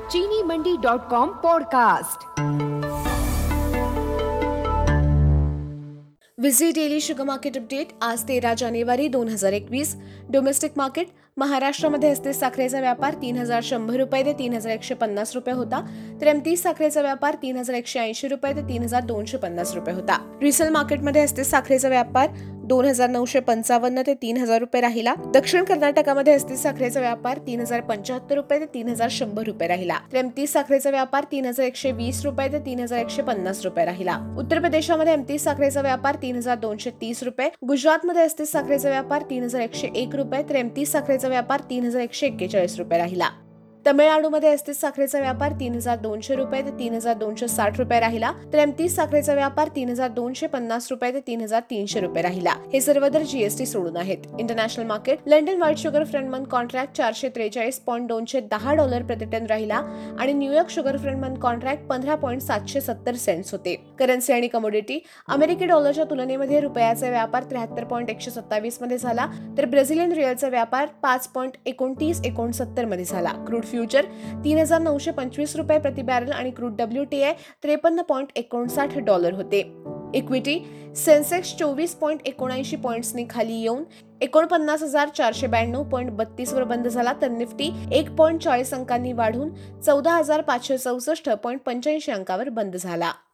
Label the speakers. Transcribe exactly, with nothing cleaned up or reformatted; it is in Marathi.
Speaker 1: चीनी मंडी डॉट कॉम पॉडकास्ट।
Speaker 2: विझी डेली शुगर मार्केट अपडेट आज तेरा जानेवारी दोन हजार एकवीस। डोमेस्टिक मार्केट महाराष्ट्रामध्ये असतेच साखरेचा व्यापार तीन हजार शंभर रुपये ते तीन हजार एकशे पन्नास रुपये होता, तर एमतीस साखरेचा व्यापार तीन हजार एकशे ऐंशी रुपये ते तीन हजार दोनशे पन्नास रुपये होता। रिसेल मार्केटमध्ये असतेच साखरेचा व्यापार दोन हजार नऊशे पंचावन्न ते तीन हजार रुपये राहिला। दक्षिण कर्नाटकामध्ये असतेच साखरेचा व्यापार तीन हजार पंच्याहत्तर रुपये ते तीन हजार शंभर रुपये राहिला, तर एमतीस साखरेचा व्यापार तीन हजार एकशे वीस रुपये ते तीन हजार एकशे पन्नास रुपये राहिला। उत्तर प्रदेशामध्ये एमतीस साखरेचा व्यापार तीन हजार दोनशे तीस रुपये, गुजरातमध्ये असतेच साखरेचा व्यापार तीन हजार एकशे एक रुपये तर एमतीस साखरेचा व्यापार तीन हजार एकशे एक्केचाळीस रुपये राहिला। तमिळनाडूमध्ये असतेच साखरेचा व्यापार तीन हजार दोनशे रुपये ते तीन हजार दोनशे साठ रुपये राहिला, तर एमतीस साखरेचा व्यापार तीन हजार दोनशे पन्नास रुपये ते तीन हजार तीनशे रुपये राहिला। हे सर्व दर जीएसटी सोडून आहेत। International market London white sugar front month contract चारशे त्रेचाळीस पॉईंट दोनशे दहा डॉलर प्रति टन राहिला आणि New York sugar front month contract पंधरा पॉईंट सातशे सत्तर सेंट्स होते। करन्सी आणि कमोडिटी अमेरिकी डॉलरच्या तुलनेमध्ये रुपयाचा व्यापार त्र्याहत्तर पॉईंट एकशे सत्तावीस मध्ये झाला, तर ब्राझिलियन रिअलचा व्यापार पाच पॉईंट एकोणतीस एकोणसत्तर मध्ये झाला। क्रूड फ्युचर तीन हजार नऊशे पंचवीस रुपये प्रति बॅरल आणि क्रूड डब्ल्यूटीआय त्रेपन्न पॉईंट एकोणसाठ डॉलर होते। इक्विटी सेन्सेक्स चोवीस पॉईंट एकोणऐंशी पॉईंट्सनी खाली येऊन एकोणपन्नास हजार चारशे ब्याण्णव पॉईंट बत्तीस वर बंद झाला, तर निफ्टी एक पॉईंट चाळीस अंकांनी वाढून चौदा हजार पाचशे चौसष्ट पॉईंट पंच्याऐंशी अंकावर बंद झाला।